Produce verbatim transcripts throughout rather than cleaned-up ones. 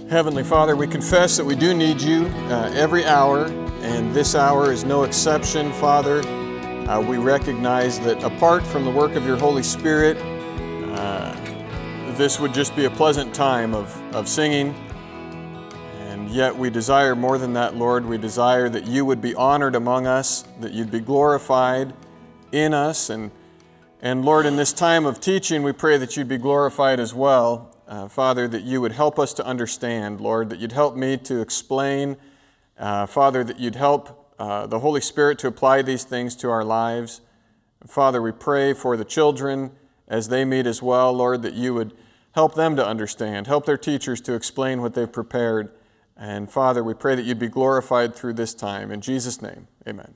Heavenly Father, we confess that we do need you uh, every hour, and this hour is no exception, Father. Uh, we recognize that apart from the work of your Holy Spirit, uh, this would just be a pleasant time of, of singing, and yet we desire more than that, Lord. We desire that you would be honored among us, that you'd be glorified in us, and, and Lord, in this time of teaching, we pray that you'd be glorified as well. Uh, Father, that you would help us to understand, Lord, that you'd help me to explain, uh, Father, that you'd help uh, the Holy Spirit to apply these things to our lives. Father, we pray for the children as they meet as well, Lord, that you would help them to understand, help their teachers to explain what they've prepared. And Father, we pray that you'd be glorified through this time. In Jesus' name, amen.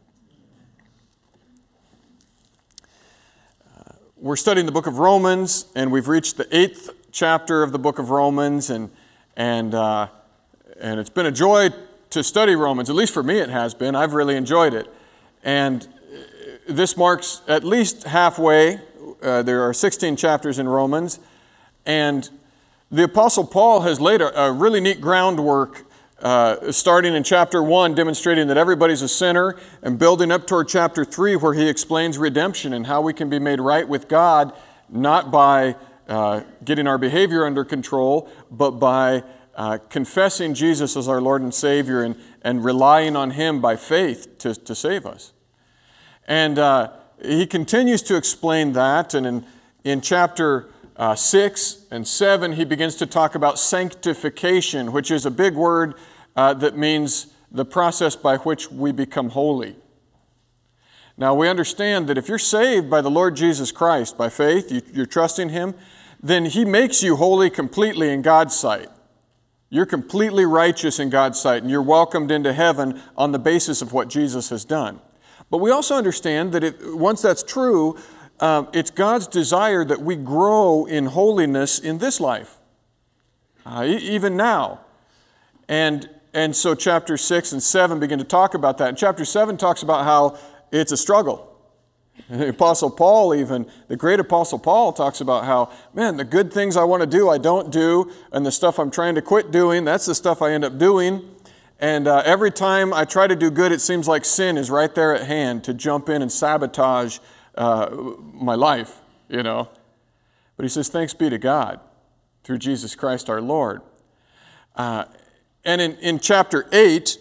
Uh, we're studying the book of Romans, and we've reached the eighth chapter of the book of Romans, and and uh, and it's been a joy to study Romans. At least for me, it has been. I've really enjoyed it, and this marks at least halfway. Uh, there are sixteen chapters in Romans, and the Apostle Paul has laid a, a really neat groundwork, uh, starting in chapter one, demonstrating that everybody's a sinner, and building up toward chapter three, where he explains redemption and how we can be made right with God, not by Uh, getting our behavior under control, but by uh, confessing Jesus as our Lord and Savior and, and relying on Him by faith to, to save us. And uh, he continues to explain that, and in, in chapter uh, six and seven, he begins to talk about sanctification, which is a big word uh, that means the process by which we become holy. Now, we understand that if you're saved by the Lord Jesus Christ, by faith, you, you're trusting Him, then He makes you holy completely in God's sight. You're completely righteous in God's sight, and you're welcomed into heaven on the basis of what Jesus has done. But we also understand that it, once that's true, uh, it's God's desire that we grow in holiness in this life, uh, e- even now. And, and so chapter six and seven begin to talk about that. And chapter seven talks about how it's a struggle. The Apostle Paul even, the great Apostle Paul talks about how, man, the good things I want to do, I don't do, and the stuff I'm trying to quit doing, that's the stuff I end up doing. And uh, every time I try to do good, it seems like sin is right there at hand to jump in and sabotage uh, my life, you know. But he says, thanks be to God through Jesus Christ our Lord. Uh, and in, in chapter eight,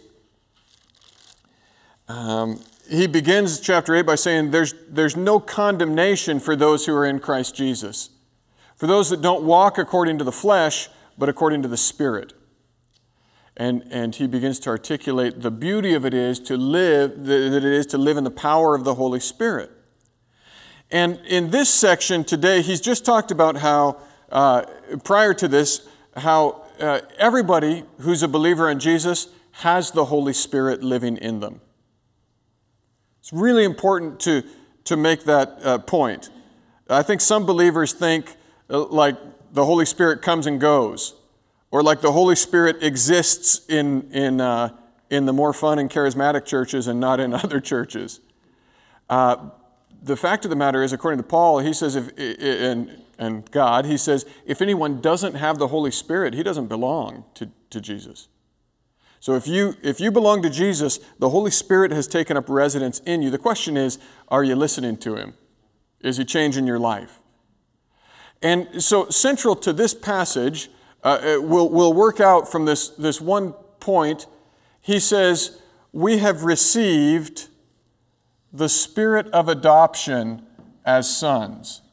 um, he begins chapter eight by saying there's, there's no condemnation for those who are in Christ Jesus, for those that don't walk according to the flesh, but according to the Spirit. And, and he begins to articulate the beauty of it is to live, that it is to live in the power of the Holy Spirit. And in this section today, he's just talked about how, uh, prior to this, how uh, everybody who's a believer in Jesus has the Holy Spirit living in them. It's really important to, to make that uh, point. I think some believers think uh, like the Holy Spirit comes and goes, or like the Holy Spirit exists in, in, uh, in the more fun and charismatic churches and not in other churches. Uh, the fact of the matter is, according to Paul, he says, if, and, and God, he says, if anyone doesn't have the Holy Spirit, he doesn't belong to, to Jesus. So if you if you belong to Jesus, the Holy Spirit has taken up residence in you. The question is, are you listening to Him? Is He changing your life? And so central to this passage, uh, we'll, we'll work out from this, this one point. He says, we have received the spirit of adoption as sons.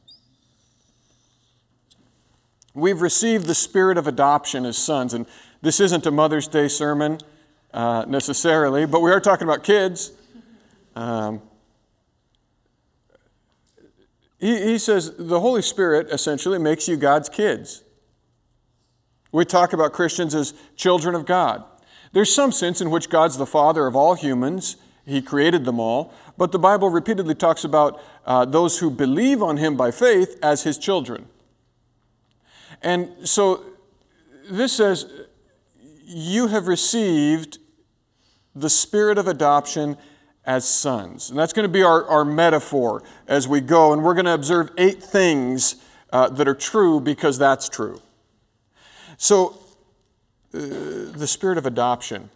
We've received the spirit of adoption as sons. And this isn't a Mother's Day sermon uh, necessarily, but we are talking about kids. Um, he, he says the Holy Spirit essentially makes you God's kids. We talk about Christians as children of God. There's some sense in which God's the Father of all humans. He created them all. But the Bible repeatedly talks about uh, those who believe on Him by faith as His children. And so this says, you have received the spirit of adoption as sons. And that's going to be our, our metaphor as we go. And we're going to observe eight things uh, that are true because that's true. So the spirit of adoption.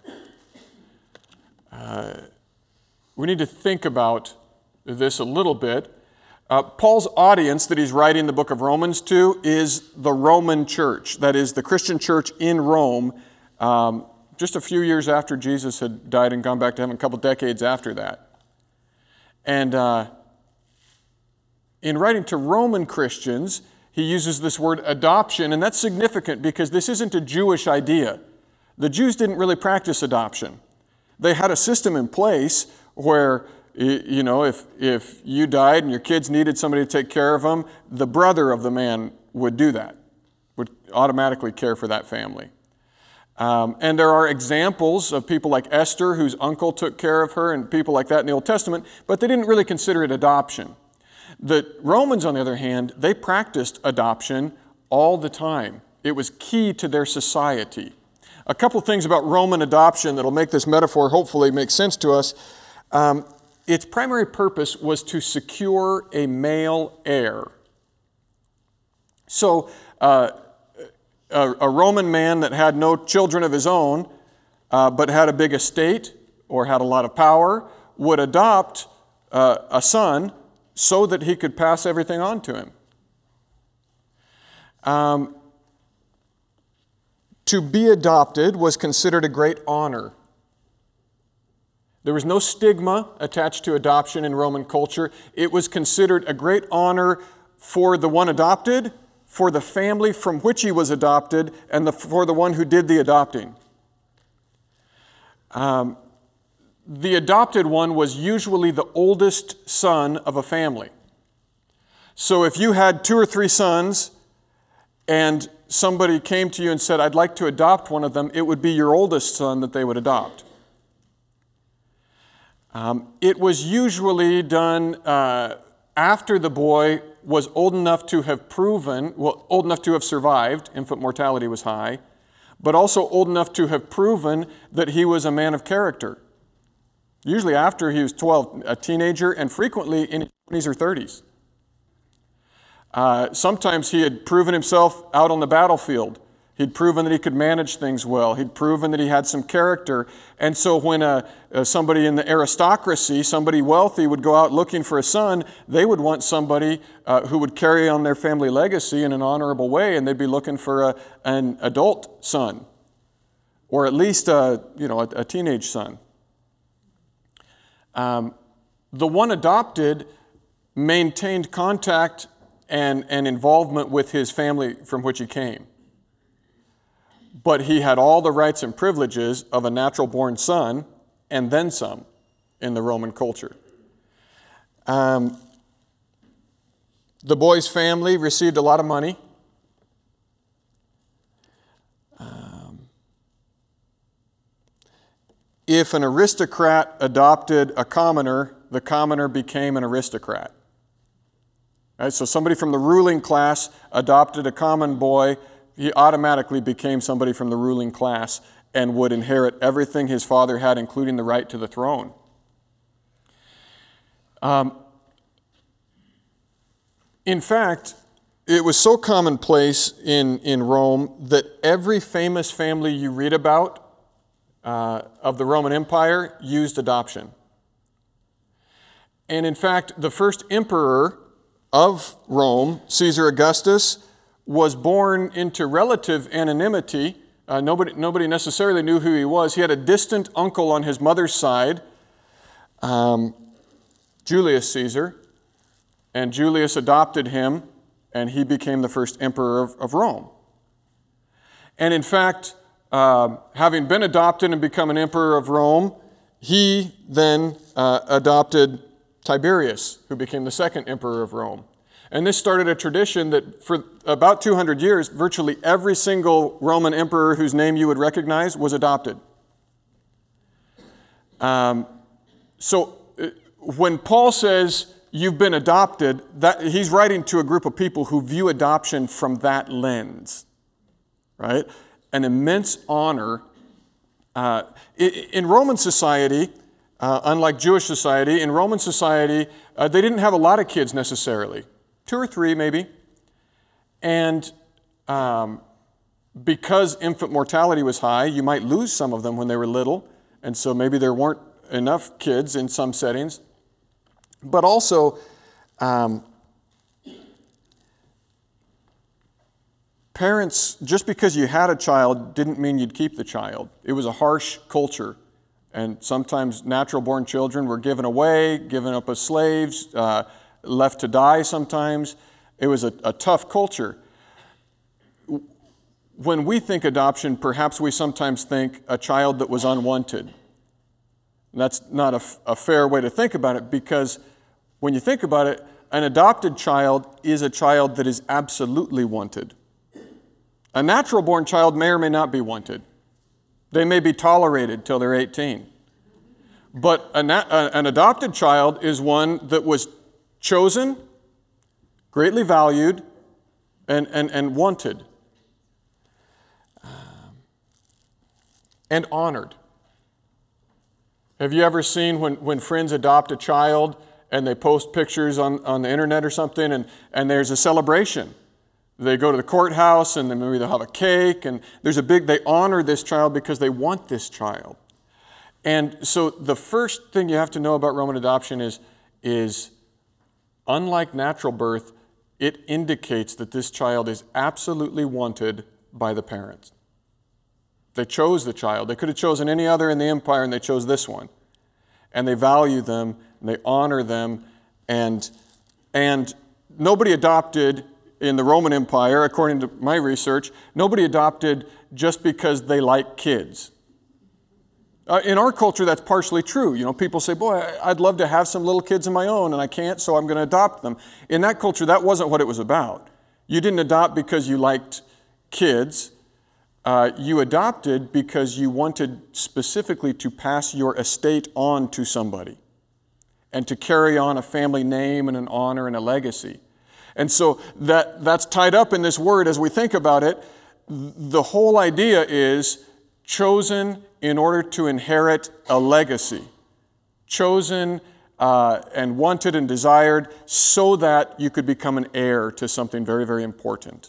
Uh, we need to think about this a little bit. Uh, Paul's audience that he's writing the book of Romans to is the Roman church, that is, the Christian church in Rome, um, just a few years after Jesus had died and gone back to heaven, a couple decades after that. And uh, in writing to Roman Christians, he uses this word adoption, and that's significant because this isn't a Jewish idea. The Jews didn't really practice adoption. They had a system in place where, you know, if, if you died and your kids needed somebody to take care of them, the brother of the man would do that, would automatically care for that family. Um, and there are examples of people like Esther, whose uncle took care of her, and people like that in the Old Testament, but they didn't really consider it adoption. The Romans, on the other hand, they practiced adoption all the time. It was key to their society. A couple things about Roman adoption that'll make this metaphor hopefully make sense to us. Um, its primary purpose was to secure a male heir. So uh, a, a Roman man that had no children of his own, uh, but had a big estate or had a lot of power, would adopt uh, a son so that he could pass everything on to him. Um, to be adopted was considered a great honor. There was no stigma attached to adoption in Roman culture. It was considered a great honor for the one adopted, for the family from which he was adopted, and the, for the one who did the adopting. Um, the adopted one was usually the oldest son of a family. So if you had two or three sons and somebody came to you and said, I'd like to adopt one of them, it would be your oldest son that they would adopt. Um, it was usually done uh, after the boy was old enough to have proven, well, old enough to have survived, infant mortality was high, but also old enough to have proven that he was a man of character. Usually after he was twelve, a teenager, and frequently in his twenties or thirties. Uh, sometimes he had proven himself out on the battlefield. He'd proven that he could manage things well. He'd proven that he had some character. And so when a, a, somebody in the aristocracy, somebody wealthy, would go out looking for a son, they would want somebody uh, who would carry on their family legacy in an honorable way, and they'd be looking for a, an adult son, or at least a, you know, a, a teenage son. Um, the one adopted maintained contact and, and involvement with his family from which he came. But he had all the rights and privileges of a natural-born son, and then some, in the Roman culture. Um, the boy's family received a lot of money. Um, if an aristocrat adopted a commoner, the commoner became an aristocrat. Right? So somebody from the ruling class adopted a common boy, he automatically became somebody from the ruling class and would inherit everything his father had, including the right to the throne. Um, in fact, it was so commonplace in, in Rome that every famous family you read about uh, of the Roman Empire used adoption. And in fact, the first emperor of Rome, Caesar Augustus, was born into relative anonymity. Uh, nobody, nobody necessarily knew who he was. He had a distant uncle on his mother's side, um, Julius Caesar, and Julius adopted him, and he became the first emperor of, of Rome. And in fact, uh, having been adopted and become an emperor of Rome, he then uh, adopted Tiberius, who became the second emperor of Rome. And this started a tradition that for about two hundred years, virtually every single Roman emperor whose name you would recognize was adopted. Um, so uh, when Paul says you've been adopted, that, he's writing to a group of people who view adoption from that lens, right? An immense honor. Uh, in Roman society, uh, unlike Jewish society, in Roman society, uh, they didn't have a lot of kids necessarily. Two or three, maybe. And um, because infant mortality was high, you might lose some of them when they were little, and so maybe there weren't enough kids in some settings. But also, um, parents, just because you had a child didn't mean you'd keep the child. It was a harsh culture, and sometimes natural-born children were given away, given up as slaves, uh, left to die sometimes. It was a, a tough culture. When we think adoption, perhaps we sometimes think a child that was unwanted. And that's not a, a fair way to think about it, because when you think about it, an adopted child is a child that is absolutely wanted. A natural-born child may or may not be wanted. They may be tolerated till they're eighteen. But a na- an adopted child is one that was chosen, greatly valued, and, and, and wanted. Um, and honored. Have you ever seen when, when friends adopt a child and they post pictures on, on the internet or something, and, and there's a celebration? They go to the courthouse, and then maybe they'll have a cake, and there's a big, they honor this child because they want this child. And so the first thing you have to know about Roman adoption is, is unlike natural birth, it indicates that this child is absolutely wanted by the parents. They chose the child. They could have chosen any other in the empire, and they chose this one. And they value them, and they honor them, and, and nobody adopted in the Roman Empire, according to my research, nobody adopted just because they like kids. Uh, in our culture, that's partially true. You know, people say, boy, I'd love to have some little kids of my own, and I can't, so I'm going to adopt them. In that culture, that wasn't what it was about. You didn't adopt because you liked kids. Uh, you adopted because you wanted specifically to pass your estate on to somebody and to carry on a family name and an honor and a legacy. And so that, that's tied up in this word as we think about it. The whole idea is chosen in order to inherit a legacy. Chosen uh, and wanted and desired so that you could become an heir to something very, very important.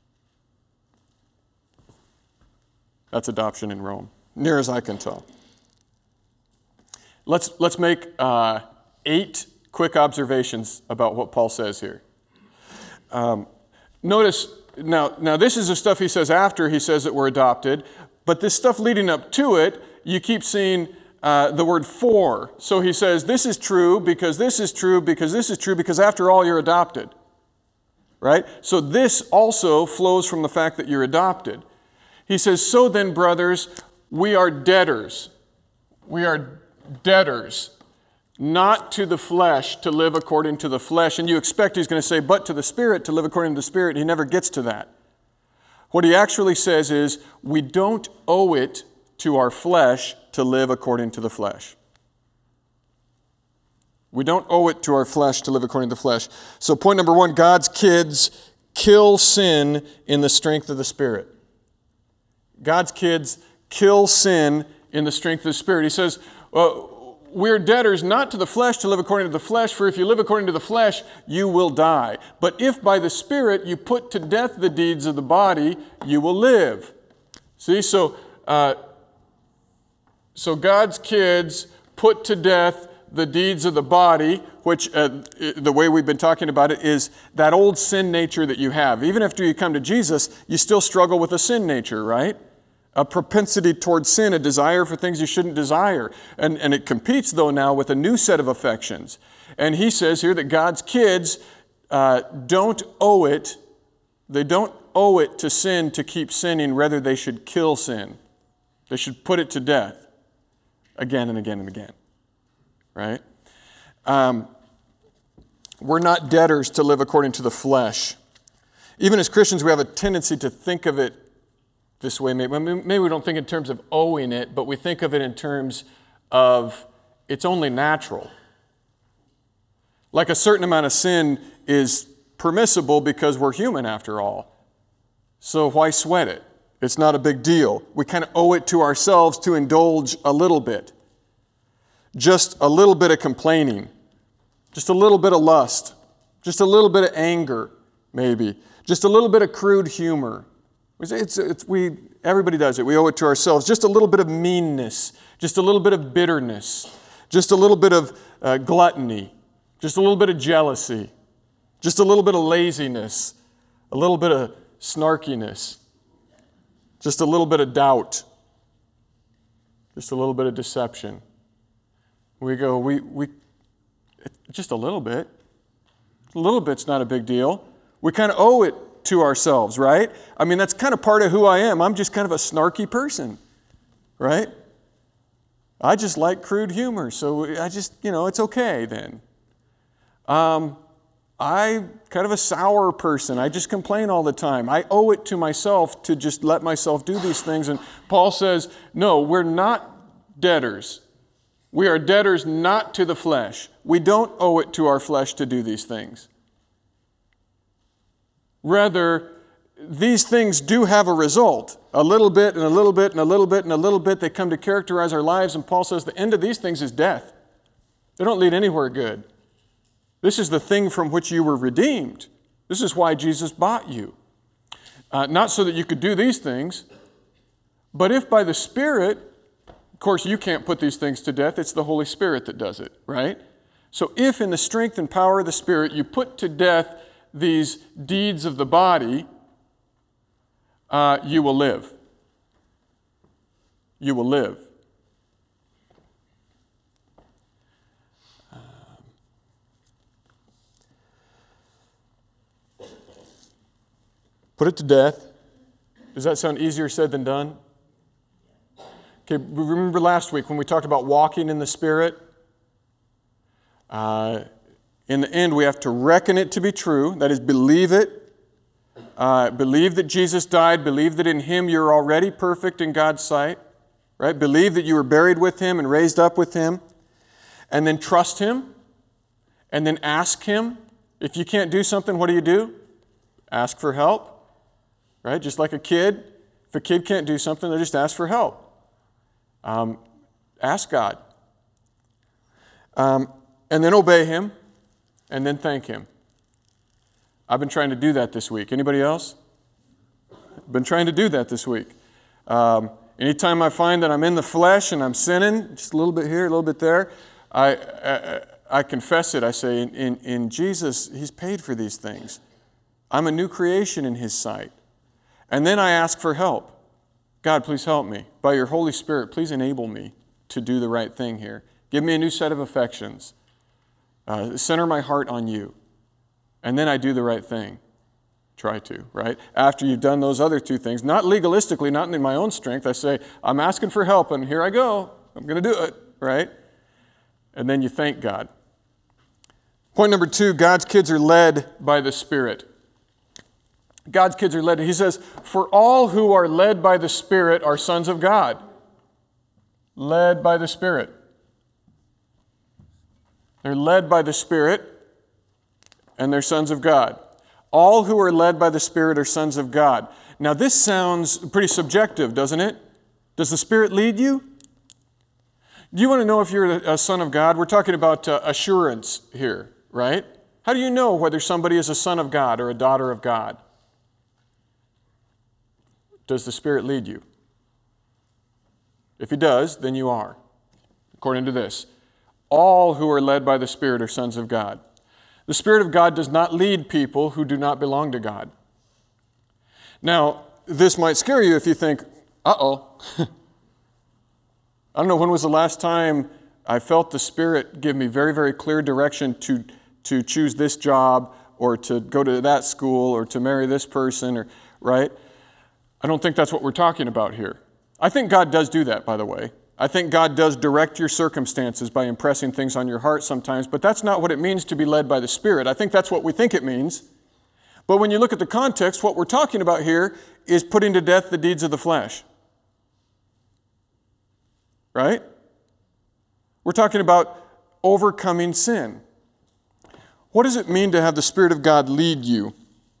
That's adoption in Rome, near as I can tell. Let's, let's make uh, eight quick observations about what Paul says here. Um, notice, now, now this is the stuff he says after he says that we're adopted, but this stuff leading up to it, you keep seeing uh, the word for. So he says, this is true because this is true because this is true because after all, you're adopted. Right? So this also flows from the fact that you're adopted. He says, so then, brothers, we are debtors. We are debtors. Not to the flesh, to live according to the flesh. And you expect he's going to say, but to the Spirit, to live according to the Spirit. He never gets to that. What he actually says is, we don't owe it to our flesh to live according to the flesh. We don't owe it to our flesh to live according to the flesh. So point number one, God's kids kill sin in the strength of the Spirit. God's kids kill sin in the strength of the Spirit. He says, well, we're debtors not to the flesh to live according to the flesh, for if you live according to the flesh, you will die. But if by the Spirit you put to death the deeds of the body, you will live. See, so uh, so God's kids put to death the deeds of the body, which uh, the way we've been talking about it is that old sin nature that you have. Even after you come to Jesus, you still struggle with a sin nature, right? A propensity towards sin, a desire for things you shouldn't desire. And, and it competes, though, now with a new set of affections. And he says here that God's kids uh, don't owe it, they don't owe it to sin to keep sinning, rather they should kill sin. They should put it to death again and again and again. Right? Um, we're not debtors to live according to the flesh. Even as Christians, we have a tendency to think of it this way. Maybe, maybe we don't think in terms of owing it, but we think of it in terms of it's only natural. Like a certain amount of sin is permissible because we're human after all. So why sweat it? It's not a big deal. We kind of owe it to ourselves to indulge a little bit. Just a little bit of complaining. Just a little bit of lust. Just a little bit of anger, maybe. Just a little bit of crude humor. It's, it's, we, everybody does it. We owe it to ourselves. Just a little bit of meanness, just a little bit of bitterness, just a little bit of uh, gluttony, just a little bit of jealousy, just a little bit of laziness, a little bit of snarkiness, just a little bit of doubt, just a little bit of deception. We go, we, we, just a little bit. A little bit's not a big deal. We kind of owe it to ourselves, right? I mean, that's kind of part of who I am. I'm just kind of a snarky person, right? I just like crude humor, so I just, you know, it's okay then. Um, I'm kind of a sour person. I just complain all the time. I owe it to myself to just let myself do these things. And Paul says, no, we're not debtors. We are debtors not to the flesh. We don't owe it to our flesh to do these things. Rather, these things do have a result. A little bit and a little bit and a little bit and a little bit, they come to characterize our lives. And Paul says the end of these things is death. They don't lead anywhere good. This is the thing from which you were redeemed. This is why Jesus bought you. Uh, not so that you could do these things, but if by the Spirit, of course you can't put these things to death, it's the Holy Spirit that does it, right? So if in the strength and power of the Spirit you put to death these deeds of the body, uh, you will live. You will live. Put it to death. Does that sound easier said than done? Okay, remember last week when we talked about walking in the Spirit? Uh, in the end, we have to reckon it to be true. That is, believe it. Uh, believe that Jesus died. Believe that in Him you're already perfect in God's sight. Right? Believe that you were buried with Him and raised up with Him. And then trust Him. And then ask Him. If you can't do something, what do you do? Ask for help. Right? Just like a kid. If a kid can't do something, they just ask for help. Um, ask God. Um, and then obey Him. And then thank Him. I've been trying to do that this week. Anybody else? I've been trying to do that this week. Um, anytime I find that I'm in the flesh and I'm sinning, just a little bit here, a little bit there, I, I, I confess it. I say, in, in, in Jesus, He's paid for these things. I'm a new creation in His sight. And then I ask for help. God, please help me. By your Holy Spirit, please enable me to do the right thing here. Give me a new set of affections. Uh, center my heart on you. And then I do the right thing. Try to, right? After you've done those other two things, not legalistically, not in my own strength, I say, I'm asking for help, and here I go. I'm going to do it, right? And then you thank God. Point number two, God's kids are led by the Spirit. God's kids are led. He says, for all who are led by the Spirit are sons of God. Led by the Spirit. They're led by the Spirit, and they're sons of God. All who are led by the Spirit are sons of God. Now, this sounds pretty subjective, doesn't it? Does the Spirit lead you? Do you want to know if you're a son of God? We're talking about uh, assurance here, right? How do you know whether somebody is a son of God or a daughter of God? Does the Spirit lead you? If He does, then you are, according to this. All who are led by the Spirit are sons of God. The Spirit of God does not lead people who do not belong to God. Now, this might scare you if you think, uh-oh. I don't know, when was the last time I felt the Spirit give me very, very clear direction to, to choose this job or to go to that school or to marry this person, or right? I don't think that's what we're talking about here. I think God does do that, by the way. I think God does direct your circumstances by impressing things on your heart sometimes, but that's not what it means to be led by the Spirit. I think that's what we think it means. But when you look at the context, what we're talking about here is putting to death the deeds of the flesh. Right? We're talking about overcoming sin. What does it mean to have the Spirit of God lead you?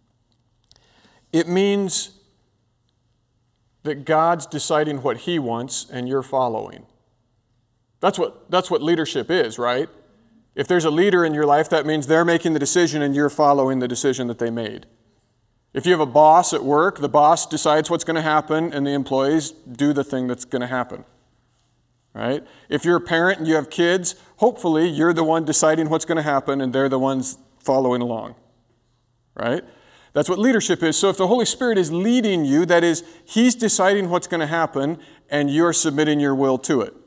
It means that God's deciding what He wants and you're following. That's what, that's what leadership is, right? If there's a leader in your life, that means they're making the decision and you're following the decision that they made. If you have a boss at work, the boss decides what's going to happen, and the employees do the thing that's going to happen. Right? If you're a parent and you have kids, hopefully you're the one deciding what's going to happen, and they're the ones following along. Right? That's what leadership is. So if the Holy Spirit is leading you, that is, He's deciding what's going to happen, and you're submitting your will to it.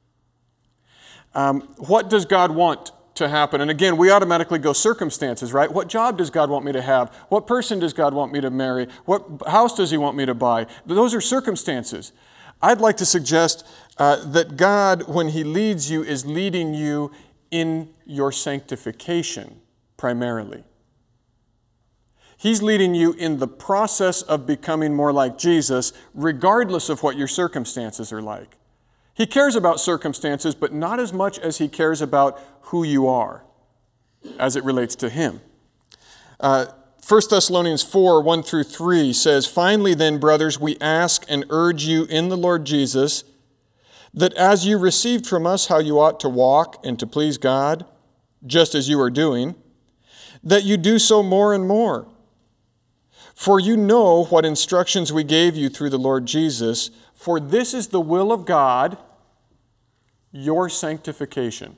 Um, what does God want to happen? And again, we automatically go circumstances, right? What job does God want me to have? What person does God want me to marry? What house does He want me to buy? Those are circumstances. I'd like to suggest uh, that God, when He leads you, is leading you in your sanctification primarily. He's leading you in the process of becoming more like Jesus, regardless of what your circumstances are like. He cares about circumstances, but not as much as He cares about who you are as it relates to Him. Uh, First Thessalonians four, one through three says, "Finally then, brothers, we ask and urge you in the Lord Jesus, that as you received from us how you ought to walk and to please God, just as you are doing, that you do so more and more. For you know what instructions we gave you through the Lord Jesus, for this is the will of God, your sanctification."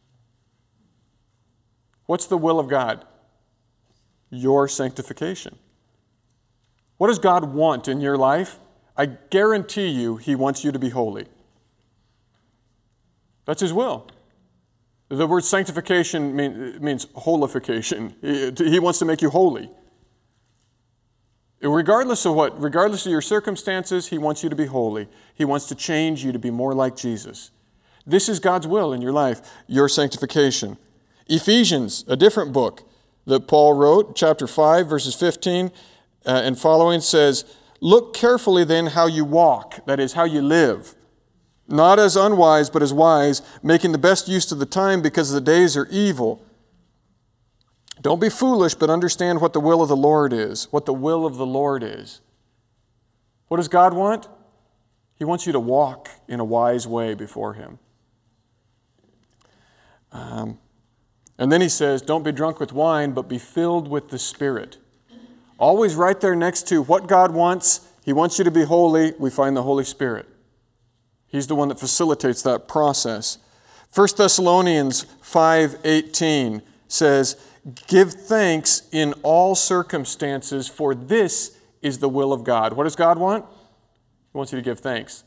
What's the will of God? Your sanctification. What does God want in your life? I guarantee you He wants you to be holy. That's His will. The word sanctification mean, means holification. He, he wants to make you holy. Regardless of what, regardless of your circumstances, He wants you to be holy. He wants to change you to be more like Jesus. This is God's will in your life, your sanctification. Ephesians, a different book that Paul wrote, chapter five, verses fifteen uh, and following, says, "Look carefully then how you walk," that is, how you live, "not as unwise, but as wise, making the best use of the time, because the days are evil. Don't be foolish, but understand what the will of the Lord is." What the will of the Lord is. What does God want? He wants you to walk in a wise way before Him. Um, and then He says, don't be drunk with wine, but be filled with the Spirit. Always right there next to what God wants. He wants you to be holy. We find the Holy Spirit. He's the one that facilitates that process. First Thessalonians five eighteen says, "Give thanks in all circumstances, for this is the will of God." What does God want? He wants you to give thanks.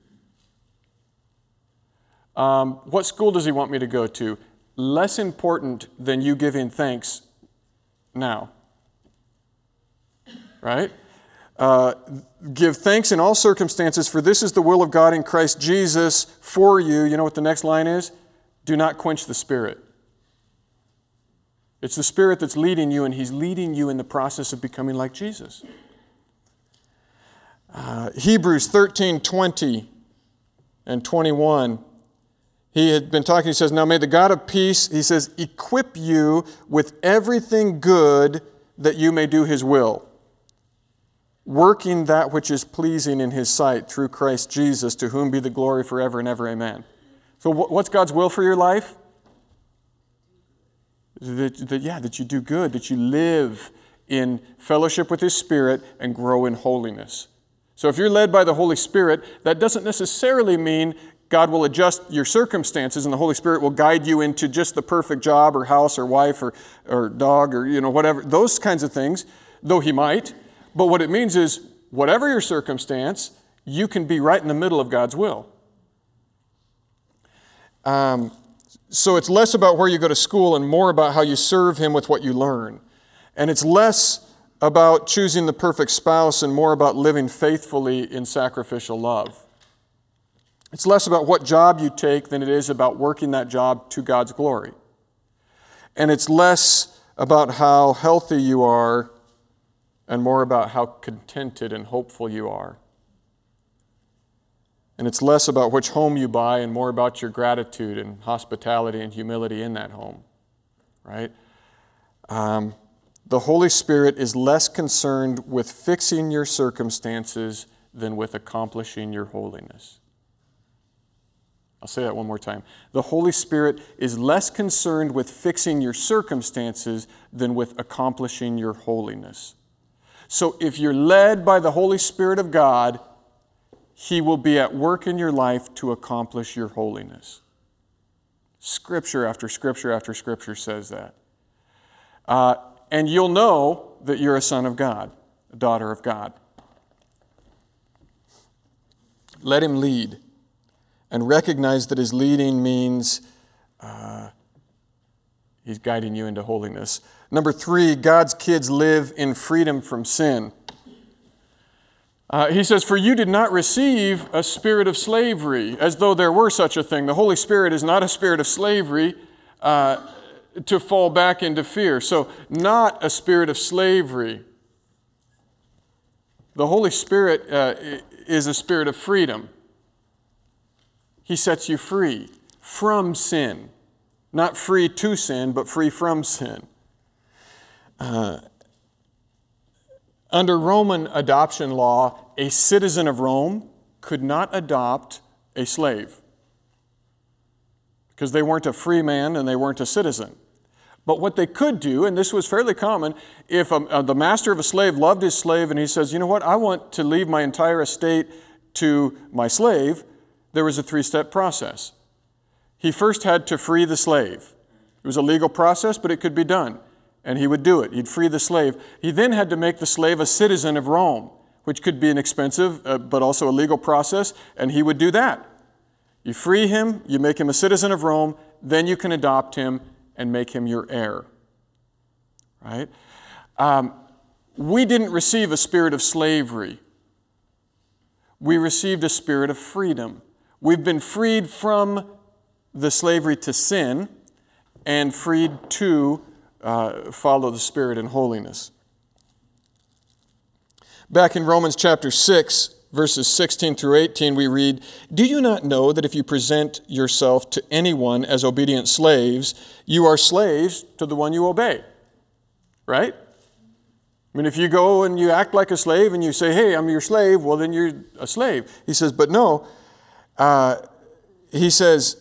Um, what school does He want me to go to? Less important than you giving thanks now. Right? Uh, give thanks in all circumstances, for this is the will of God in Christ Jesus for you. You know what the next line is? Do not quench the Spirit. It's the Spirit that's leading you, and He's leading you in the process of becoming like Jesus. Uh, Hebrews thirteen, twenty and twenty-one. He had been talking, he says, "Now may the God of peace," he says, "equip you with everything good that you may do His will, working that which is pleasing in His sight through Christ Jesus, to whom be the glory forever and ever. Amen." So what's God's will for your life? That, that, yeah, that you do good, that you live in fellowship with His Spirit and grow in holiness. So if you're led by the Holy Spirit, that doesn't necessarily mean God will adjust your circumstances and the Holy Spirit will guide you into just the perfect job or house or wife or, or dog or, you know, whatever, those kinds of things, though He might. But what it means is, whatever your circumstance, you can be right in the middle of God's will. Um, so it's less about where you go to school and more about how you serve Him with what you learn. And it's less about choosing the perfect spouse and more about living faithfully in sacrificial love. It's less about what job you take than it is about working that job to God's glory. And it's less about how healthy you are and more about how contented and hopeful you are. And it's less about which home you buy and more about your gratitude and hospitality and humility in that home, right? Um, the Holy Spirit is less concerned with fixing your circumstances than with accomplishing your holiness. I'll say that one more time. The Holy Spirit is less concerned with fixing your circumstances than with accomplishing your holiness. So if you're led by the Holy Spirit of God, He will be at work in your life to accomplish your holiness. Scripture after scripture after scripture says that. Uh, and you'll know that you're a son of God, a daughter of God. Let Him lead. And recognize that His leading means uh, He's guiding you into holiness. Number three, God's kids live in freedom from sin. Uh, he says, for you did not receive a spirit of slavery, as though there were such a thing. The Holy Spirit is not a spirit of slavery uh, to fall back into fear. So, not a spirit of slavery. The Holy Spirit uh, is a spirit of freedom. He sets you free from sin. Not free to sin, but free from sin. Uh, under Roman adoption law, a citizen of Rome could not adopt a slave because they weren't a free man and they weren't a citizen. But what they could do, and this was fairly common, if a, uh, the master of a slave loved his slave and he says, you know what, I want to leave my entire estate to my slave, there was a three-step process. He first had to free the slave. It was a legal process, but it could be done. And he would do it. He'd free the slave. He then had to make the slave a citizen of Rome, which could be an expensive uh, but also a legal process, and he would do that. You free him, you make him a citizen of Rome, then you can adopt him and make him your heir. Right? Um, we didn't receive a spirit of slavery. We received a spirit of freedom. We've been freed from the slavery to sin and freed to uh, follow the Spirit in holiness. Back in Romans chapter six, verses sixteen through eighteen, we read, do you not know that if you present yourself to anyone as obedient slaves, you are slaves to the one you obey? Right? I mean, if you go and you act like a slave and you say, hey, I'm your slave, well, then you're a slave. He says, but no. Uh, he says,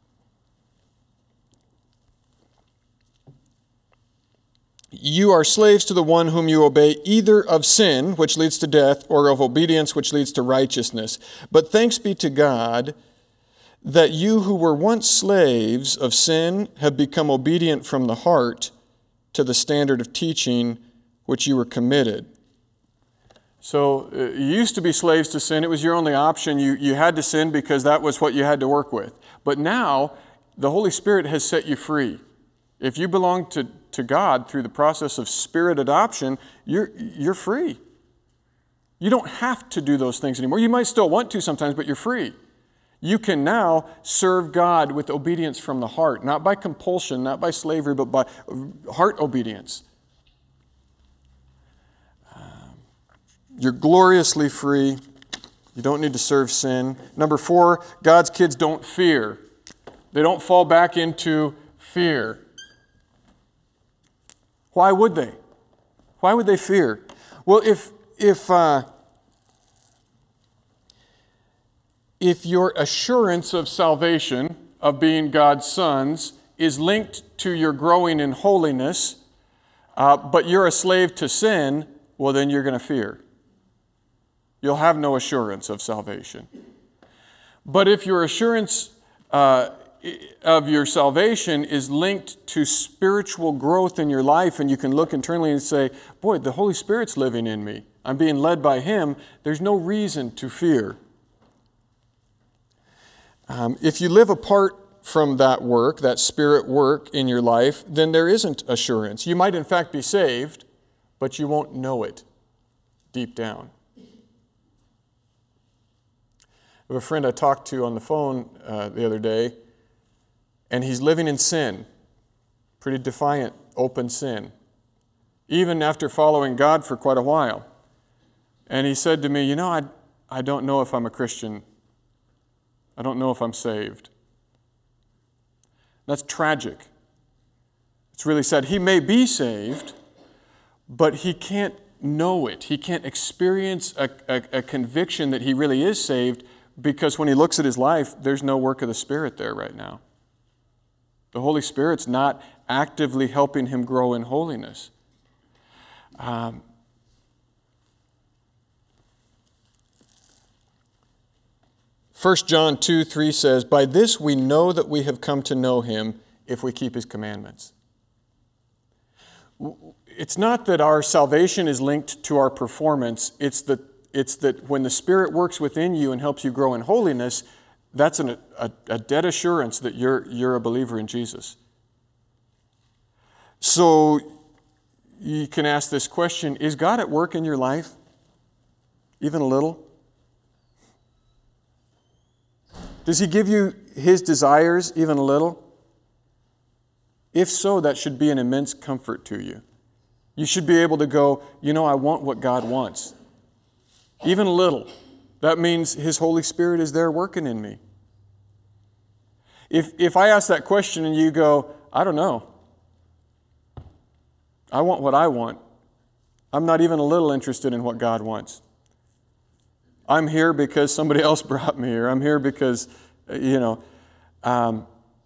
you are slaves to the one whom you obey, either of sin, which leads to death, or of obedience, which leads to righteousness. But thanks be to God that you who were once slaves of sin have become obedient from the heart to the standard of teaching which you were committed. So uh, you used to be slaves to sin. It was your only option. You, you had to sin because that was what you had to work with. But now the Holy Spirit has set you free. If you belong to, to God through the process of spirit adoption, you're, you're free. You don't have to do those things anymore. You might still want to sometimes, but you're free. You can now serve God with obedience from the heart, not by compulsion, not by slavery, but by heart obedience. Um, you're gloriously free. You don't need to serve sin. Number four, God's kids don't fear. They don't fall back into fear. Why would they? Why would they fear? Well, if if uh, if your assurance of salvation, of being God's sons, is linked to your growing in holiness, uh, but you're a slave to sin, well, then you're going to fear. You'll have no assurance of salvation. But if your assurance uh, of your salvation is linked to spiritual growth in your life, and you can look internally and say, boy, the Holy Spirit's living in me. I'm being led by Him. There's no reason to fear. Um, if you live apart from that work, that Spirit work in your life, then there isn't assurance. You might in fact be saved, but you won't know it deep down. I have a friend I talked to on the phone uh, the other day, and he's living in sin, pretty defiant, open sin, even after following God for quite a while. And he said to me, you know, I, I don't know if I'm a Christian. I don't know if I'm saved. That's tragic. It's really sad. He may be saved, but he can't know it. He can't experience a, a, a conviction that he really is saved, because when he looks at his life, there's no work of the Spirit there right now. The Holy Spirit's not actively helping him grow in holiness. Um, First John two three says, "By this we know that we have come to know him if we keep his commandments." It's not that our salvation is linked to our performance. It's that, it's that when the Spirit works within you and helps you grow in holiness, that's an, a, a dead assurance that you're, you're a believer in Jesus. So you can ask this question, is God at work in your life? Even a little? Does he give you his desires even a little? If so, that should be an immense comfort to you. You should be able to go, you know, I want what God wants. Even a little. That means his Holy Spirit is there working in me. If, if I ask that question and you go, I don't know. I want what I want. I'm not even a little interested in what God wants. I'm here because somebody else brought me here. I'm here because, you know, um,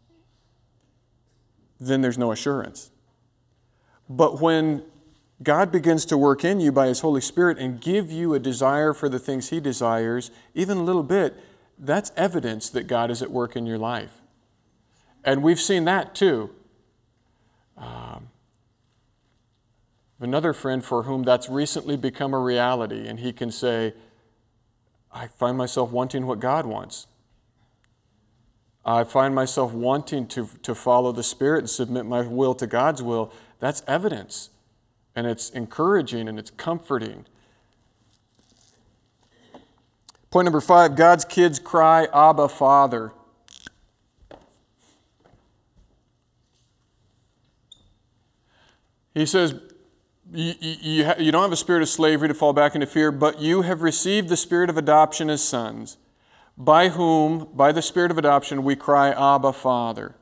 then there's no assurance. But when God begins to work in you by his Holy Spirit and give you a desire for the things he desires, even a little bit, that's evidence that God is at work in your life. And we've seen that too. Um, another friend for whom that's recently become a reality, and he can say, I find myself wanting what God wants. I find myself wanting to, to follow the Spirit and submit my will to God's will. That's evidence. And it's encouraging and it's comforting. Point number five, God's kids cry, Abba, Father. He says, you, you, you don't have a spirit of slavery to fall back into fear, but you have received the spirit of adoption as sons, by whom, by the spirit of adoption, we cry, Abba, Father.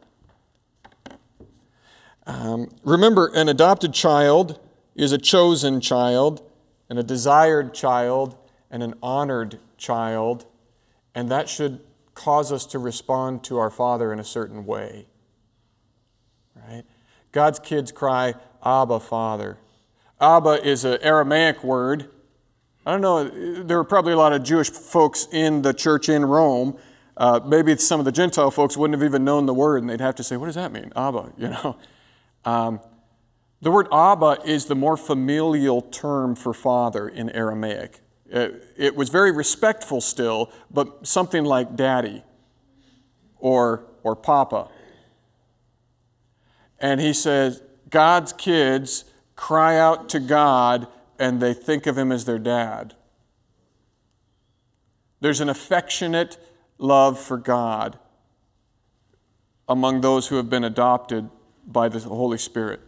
Um, remember, an adopted child is a chosen child, and a desired child, and an honored child, and that should cause us to respond to our Father in a certain way. Right? God's kids cry, Abba, Father. Abba is an Aramaic word. I don't know, there were probably a lot of Jewish folks in the church in Rome. Uh, maybe some of the Gentile folks wouldn't have even known the word, and they'd have to say, what does that mean? Abba, you know. Um, the word Abba is the more familial term for father in Aramaic. It, it was very respectful still, but something like daddy or, or papa. And he says, God's kids cry out to God and they think of him as their dad. There's an affectionate love for God among those who have been adopted by the Holy Spirit.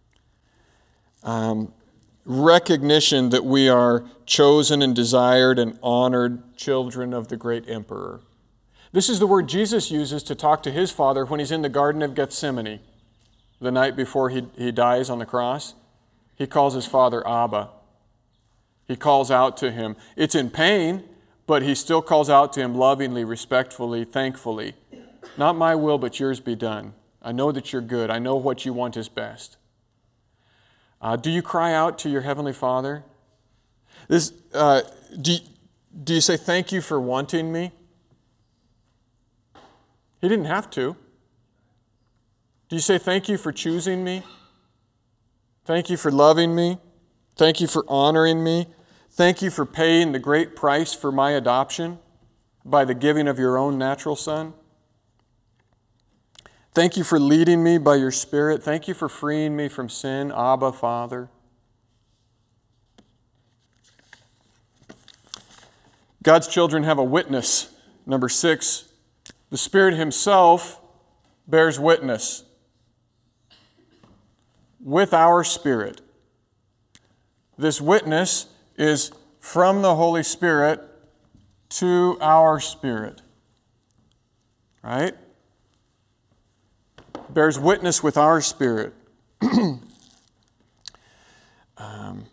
Um, recognition that we are chosen and desired and honored children of the great emperor. This is the word Jesus uses to talk to his Father when he's in the Garden of Gethsemane, the night before he, he dies on the cross. He calls his Father Abba. He calls out to him. It's in pain, but he still calls out to him lovingly, respectfully, thankfully. Not my will, but yours be done. I know that you're good. I know what you want is best. Uh, do you cry out to your Heavenly Father? This, uh, do, you, do you say, thank you for wanting me? He didn't have to. Do you say, thank you for choosing me? Thank you for loving me? Thank you for honoring me? Thank you for paying the great price for my adoption by the giving of your own natural Son? Thank you for leading me by your Spirit. Thank you for freeing me from sin, Abba, Father. God's children have a witness. Number six, the Spirit himself bears witness with our spirit. This witness is from the Holy Spirit to our spirit. Right? Bears witness with our spirit. um,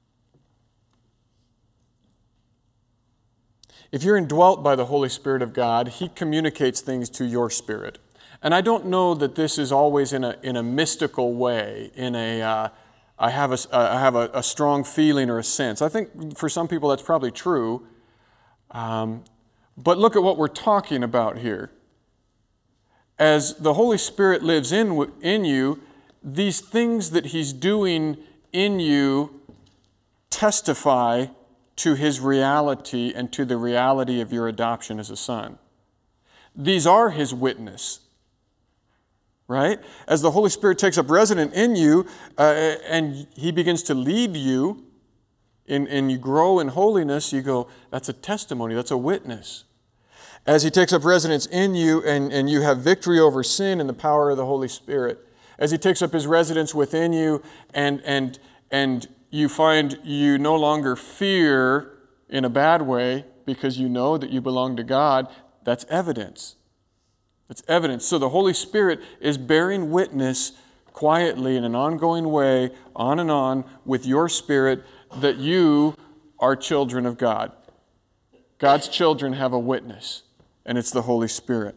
if you're indwelt by the Holy Spirit of God, he communicates things to your spirit. And I don't know that this is always in a in a mystical way, in a uh, I have a I have a, a strong feeling or a sense. I think for some people that's probably true. Um, But look at what we're talking about here. As the Holy Spirit lives in, in you, these things that He's doing in you testify to His reality and to the reality of your adoption as a son. These are His witness, right? As the Holy Spirit takes up residence in you uh, and He begins to lead you in, and you grow in holiness, you go, that's a testimony, that's a witness. As He takes up residence in you and, and you have victory over sin in the power of the Holy Spirit, as He takes up His residence within you and, and, and you find you no longer fear in a bad way because you know that you belong to God, that's evidence. It's evidence. So the Holy Spirit is bearing witness quietly in an ongoing way, on and on, with your spirit that you are children of God. God's children have a witness, and it's the Holy Spirit.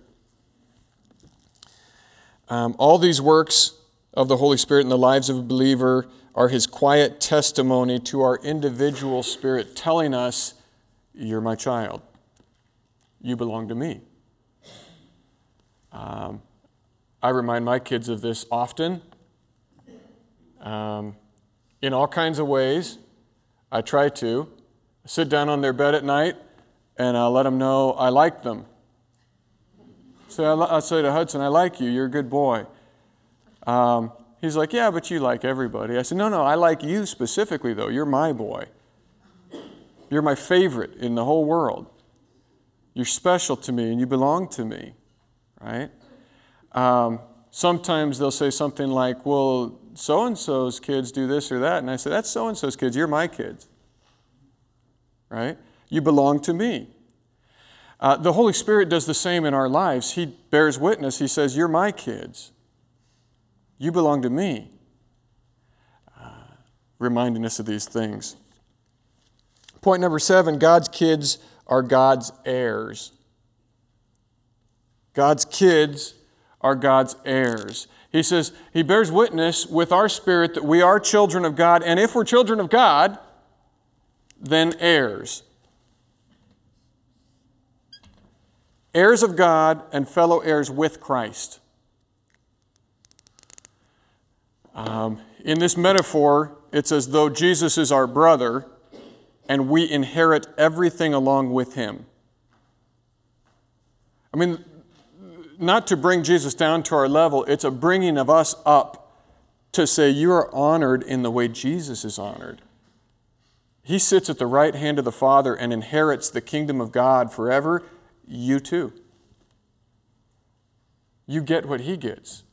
Um, all these works of the Holy Spirit in the lives of a believer are His quiet testimony to our individual spirit, telling us, you're my child. You belong to me. Um, I remind my kids of this often, um, in all kinds of ways. I try to. I sit down on their bed at night, and I'll let them know I like them. So I'll say to Hudson, I like you, you're a good boy. Um, he's like, yeah, but you like everybody. I said, no, no, I like you specifically, though. You're my boy. You're my favorite in the whole world. You're special to me, and you belong to me, right? Um, sometimes they'll say something like, well, so-and-so's kids do this or that. And I say, that's so-and-so's kids. You're my kids, right? You belong to me. Uh, the Holy Spirit does the same in our lives. He bears witness. He says, you're my kids. You belong to me. Uh, reminding us of these things. Point number seven, God's kids are God's heirs. God's kids are God's heirs. He says, He bears witness with our spirit that we are children of God, and if we're children of God, then heirs. Heirs of God and fellow heirs with Christ. Um, in this metaphor, it's as though Jesus is our brother and we inherit everything along with Him. I mean, not to bring Jesus down to our level, it's a bringing of us up to say you are honored in the way Jesus is honored. He sits at the right hand of the Father and inherits the kingdom of God forever. You too. You get what He gets.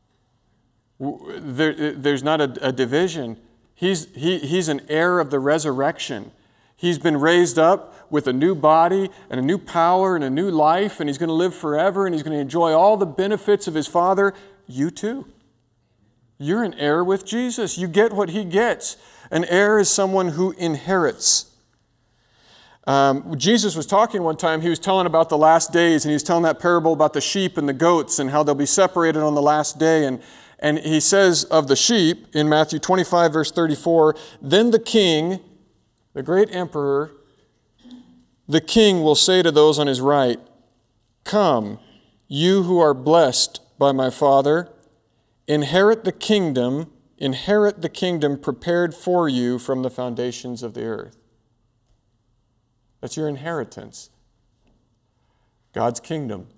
There, there's not a, a division. He's, he, he's an heir of the resurrection. He's been raised up with a new body and a new power and a new life, and He's going to live forever, and He's going to enjoy all the benefits of His Father. You too. You're an heir with Jesus. You get what He gets. An heir is someone who inherits. Um, Jesus was talking one time, He was telling about the last days, and He was telling that parable about the sheep and the goats and how they'll be separated on the last day. And, and He says of the sheep in Matthew twenty-five, verse thirty-four, then the king, the great emperor, the king will say to those on his right, come, you who are blessed by my Father, inherit the kingdom, inherit the kingdom prepared for you from the foundations of the earth. That's your inheritance. God's kingdom.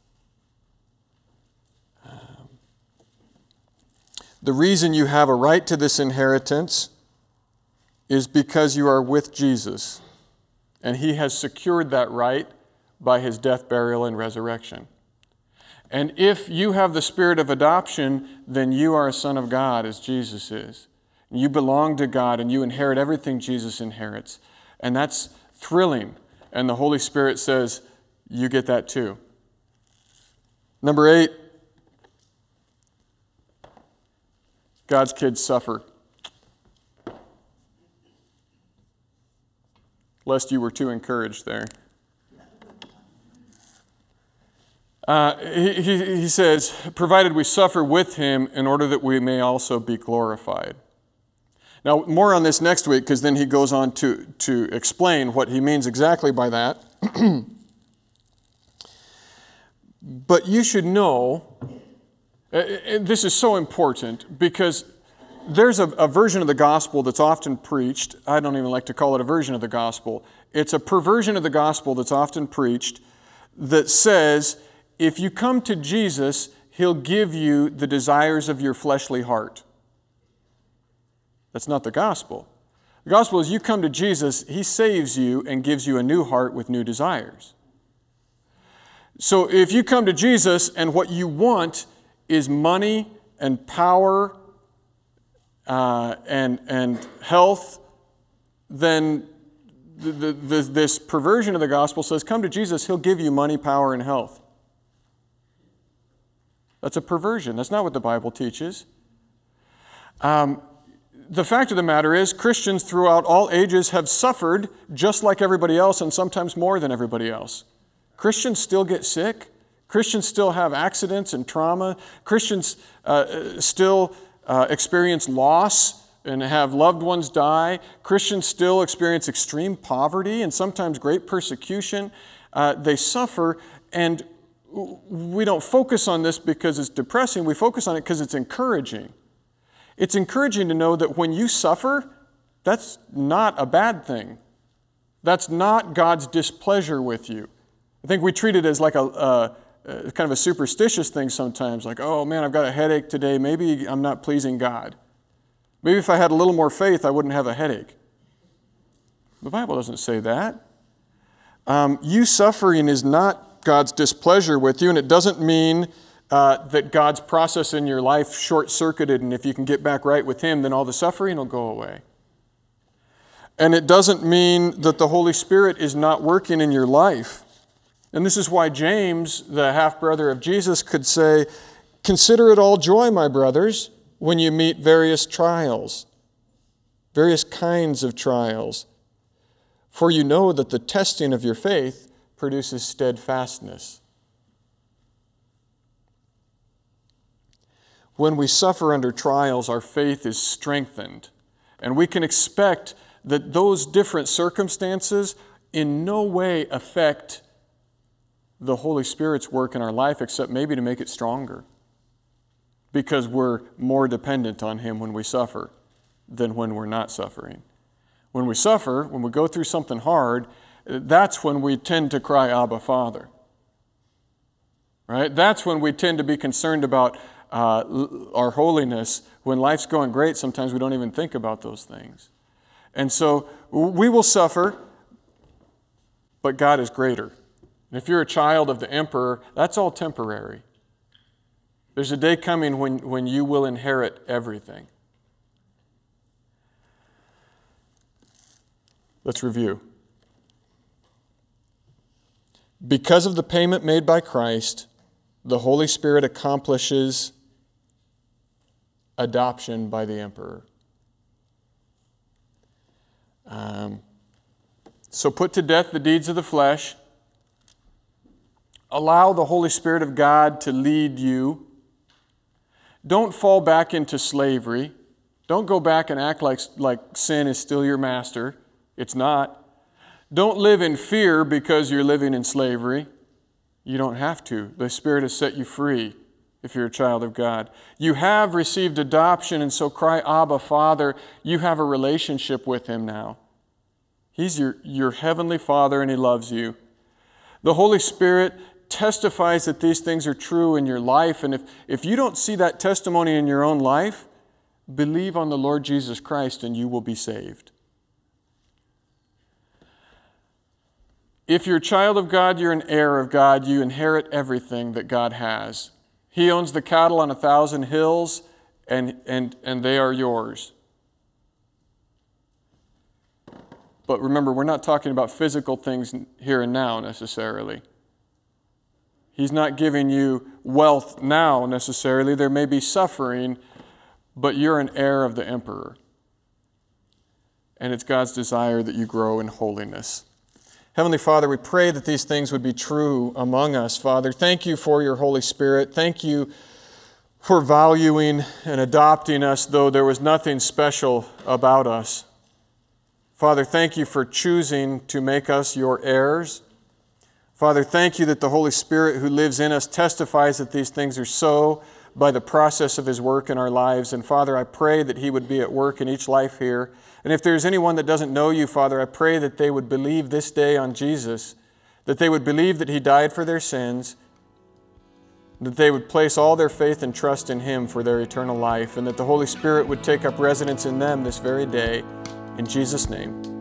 Um, the reason you have a right to this inheritance is because you are with Jesus, and He has secured that right by His death, burial, and resurrection. And if you have the spirit of adoption, then you are a son of God, as Jesus is. And you belong to God, and you inherit everything Jesus inherits. And that's thrilling. And the Holy Spirit says, you get that too. Number eight, God's kids suffer. Lest you were too encouraged there. Uh, he, he, he says, provided we suffer with Him in order that we may also be glorified. Now, more on this next week, because then he goes on to, to explain what he means exactly by that. But you should know, and this is so important, because there's a, a version of the gospel that's often preached. I don't even like to call it a version of the gospel. It's a perversion of the gospel that's often preached that says, if you come to Jesus, He'll give you the desires of your fleshly heart. That's not the gospel. The gospel is you come to Jesus, He saves you and gives you a new heart with new desires. So if you come to Jesus and what you want is money and power uh, and, and health, then the, the, the, this perversion of the gospel says, come to Jesus, He'll give you money, power, and health. That's a perversion. That's not what the Bible teaches. Um, the fact of the matter is, Christians throughout all ages have suffered just like everybody else, and sometimes more than everybody else. Christians still get sick. Christians still have accidents and trauma. Christians uh, still uh, experience loss and have loved ones die. Christians still experience extreme poverty and sometimes great persecution. Uh, they suffer, and we don't focus on this because it's depressing. We focus on it because it's encouraging. It's encouraging to know that when you suffer, that's not a bad thing. That's not God's displeasure with you. I think we treat it as like a, a, a kind of a superstitious thing sometimes, like, oh man, I've got a headache today. Maybe I'm not pleasing God. Maybe if I had a little more faith, I wouldn't have a headache. The Bible doesn't say that. Um, you suffering is not God's displeasure with you, and it doesn't mean uh, that God's process in your life short-circuited, and if you can get back right with Him, then all the suffering will go away. And it doesn't mean that the Holy Spirit is not working in your life. And this is why James, the half-brother of Jesus, could say, consider it all joy, my brothers, when you meet various trials, various kinds of trials. For you know that the testing of your faith produces steadfastness. When we suffer under trials, our faith is strengthened. And we can expect that those different circumstances in no way affect the Holy Spirit's work in our life, except maybe to make it stronger. Because we're more dependent on Him when we suffer than when we're not suffering. When we suffer, when we go through something hard, that's when we tend to cry, Abba, Father. Right? That's when we tend to be concerned about uh, our holiness. When life's going great, sometimes we don't even think about those things. And so we will suffer, but God is greater. And if you're a child of the emperor, that's all temporary. There's a day coming when, when you will inherit everything. Let's review. Because of the payment made by Christ, the Holy Spirit accomplishes adoption by the emperor. Um, so put to death the deeds of the flesh. Allow the Holy Spirit of God to lead you. Don't fall back into slavery. Don't go back and act like, like sin is still your master. It's not. Don't live in fear because you're living in slavery. You don't have to. The Spirit has set you free if you're a child of God. You have received adoption, and so cry, Abba, Father. You have a relationship with Him now. He's your, your heavenly Father, and He loves you. The Holy Spirit testifies that these things are true in your life, and if, if you don't see that testimony in your own life, believe on the Lord Jesus Christ and you will be saved. If you're a child of God, you're an heir of God. You inherit everything that God has. He owns the cattle on a thousand hills, and, and, and they are yours. But remember, we're not talking about physical things here and now necessarily. He's not giving you wealth now necessarily. There may be suffering, but you're an heir of the emperor. And it's God's desire that you grow in holiness. Heavenly Father, we pray that these things would be true among us, Father. Thank you for your Holy Spirit. Thank you for valuing and adopting us, though there was nothing special about us. Father, thank you for choosing to make us your heirs. Father, thank you that the Holy Spirit who lives in us testifies that these things are so by the process of his work in our lives. And Father, I pray that he would be at work in each life here. And if there's anyone that doesn't know you, Father, I pray that they would believe this day on Jesus, that they would believe that he died for their sins, that they would place all their faith and trust in him for their eternal life, and that the Holy Spirit would take up residence in them this very day. In Jesus' name.